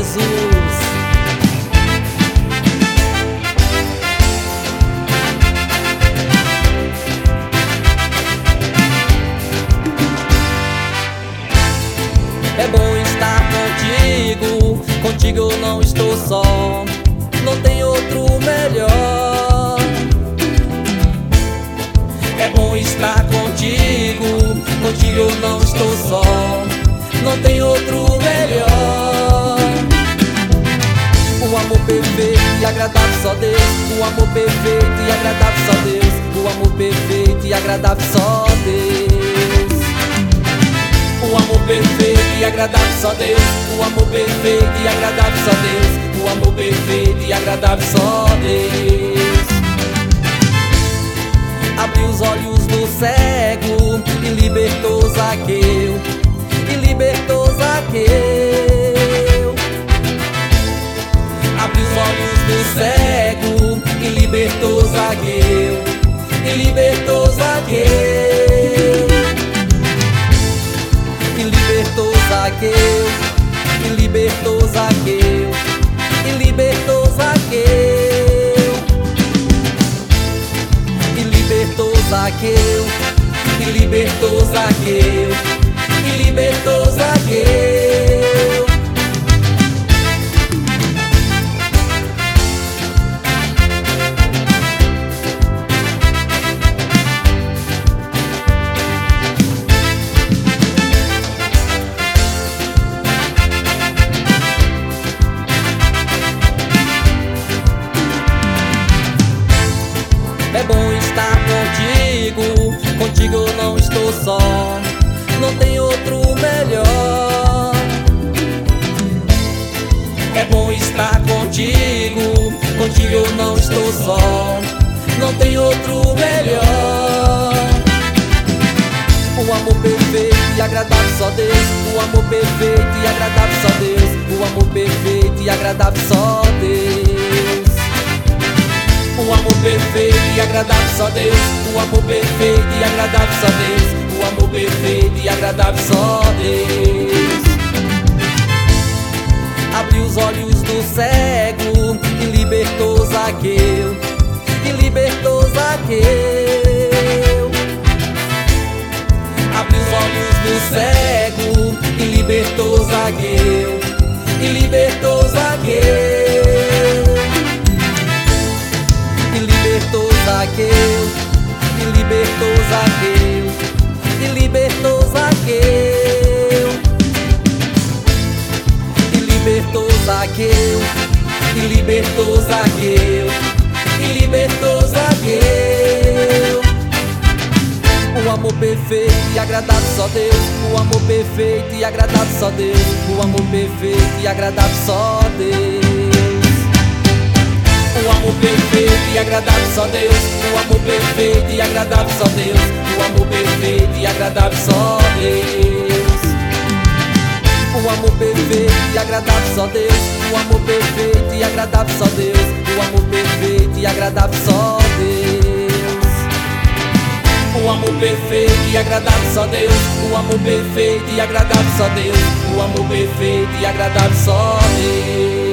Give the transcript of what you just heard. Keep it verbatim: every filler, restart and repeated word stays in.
Jesus. É bom estar contigo, contigo eu não estou só, não tem outro melhor. É bom estar contigo, contigo eu não estou só, não tem outro melhor. O amor perfeito e agradável só Deus, o amor perfeito e agradável só Deus, o amor perfeito e agradável só Deus. O amor perfeito e agradável só Deus, o amor perfeito e agradável só Deus, o amor perfeito e agradável só Deus. Abriu os olhos do cego e libertou Zaqueu, e libertou Zaqueu. Abriu os olhos do cego e libertou Zaqueu, e libertou Zaqueu. E libertou Zaqueu, e libertou Zaqueu, e libertou Zaqueu. E libertou Zaqueu, e libertou Zaqueu, e libertou Zaqueu. É bom estar contigo, contigo eu não estou só, não tem outro melhor. É bom estar contigo, contigo eu não estou só, não tem outro melhor. O amor perfeito e agradável só Deus, o amor perfeito e agradável só Deus, o amor perfeito e agradável só Deus. O amor perfeito e agradável só Deus, o amor perfeito e agradável só Deus, o amor perfeito e agradável só Deus. Abriu os olhos do cego e libertou Zaqueu, e libertou Zaqueu. Abriu os olhos do cego e libertou Zaqueu, e libertou Zaqueu. E libertou Zaqueu, e libertou Zaqueu, e libertou Zaqueu. E libertou Zaqueu, e libertou Zaqueu, e libertou Zaqueu. O amor perfeito e agradável só Deus, o amor perfeito e agradável só Deus, o amor perfeito e agradável só Deus. O amor perfeito e agradável só Deus, o amor perfeito e agradável só Deus, o amor perfeito e agradável só Deus. O amor perfeito e agradável só Deus, o amor perfeito e agradável só Deus, o amor perfeito e agradável só Deus. O amor perfeito e agradável só Deus, o amor perfeito e agradável só Deus, o amor perfeito e agradável só Deus.